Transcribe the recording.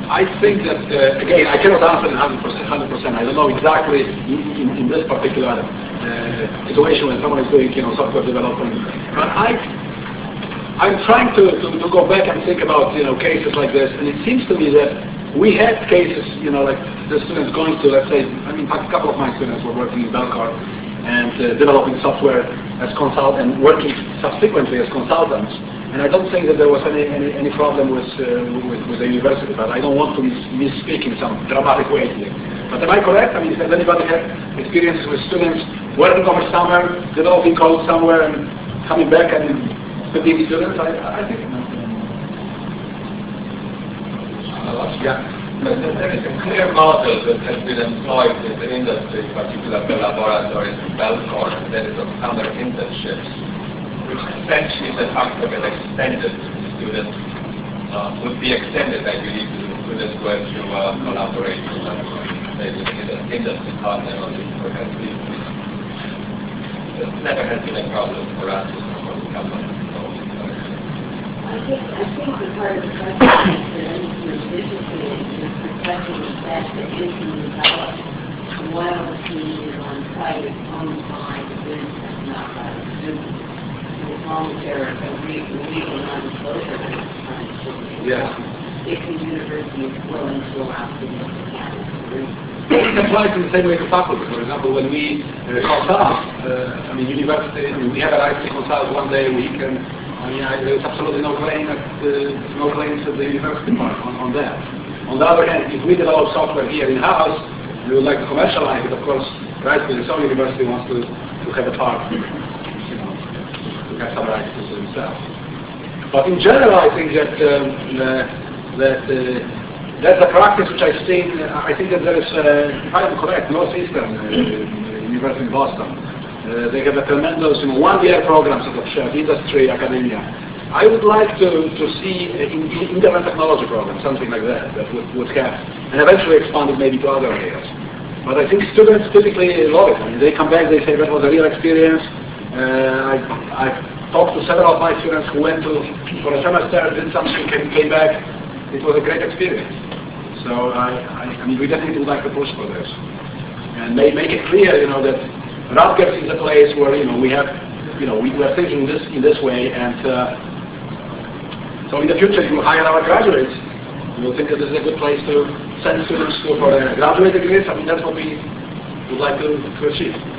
I think that, again, I cannot answer 100%. I don't know exactly in this particular situation when someone is doing, software development. But I'm trying to go back and think about, cases like this, and it seems to me that we had cases, like the students going to, let's say, in fact, a couple of my students were working in Belcar and developing software as consultants and working subsequently as consultants. And I don't think that there was any problem with the university, but I don't want to misspeak in some dramatic way here. But am I correct? I mean, has anybody had experiences with students working over summer, developing code somewhere, and coming back and being students? I think. Yeah. But there is a clear model that has been employed in the industry, particularly the laboratories in Belcar, and that is of summer internships, which essentially the fact of an extended student would be extended, I believe, to the students who have to collaborate with maybe the industry partner on this program. It never has been a problem for us or the company. I think the part of the question that I need to anticipate is reflecting the fact that it can develop while the team is on site, it's owned by the business, not by the student. As long as there is a legal non-disclosure requirement, Yes. if the university is willing to allow students to campus. It applies in the same way to faculty. For example, when we consult, university, we have a right to consult one day a week, and there's absolutely no claim at the university part on that. On the other hand, if we develop software here in-house, we would like to commercialize it, of course, right, because some university wants to have a part, to have some rights to themselves. But in general, I think that that's a practice which I've seen. I think that there is, if I am correct, Northeastern University in Boston. They have a tremendous one-year program sort of shared industry academia. I would like to see internet technology program, something like that would have, and eventually expand it maybe to other areas. But I think students typically love it. I mean, they come back, they say that was a real experience. I've talked to several of my students who went for a semester, did something, came back. It was a great experience. So we definitely would like to push for this and make it clear, that Rutgers is a place where we have, we are thinking in this way, and so in the future, if you hire our graduates, we'll think that this is a good place to send students for graduate degrees. That's what we would like to achieve.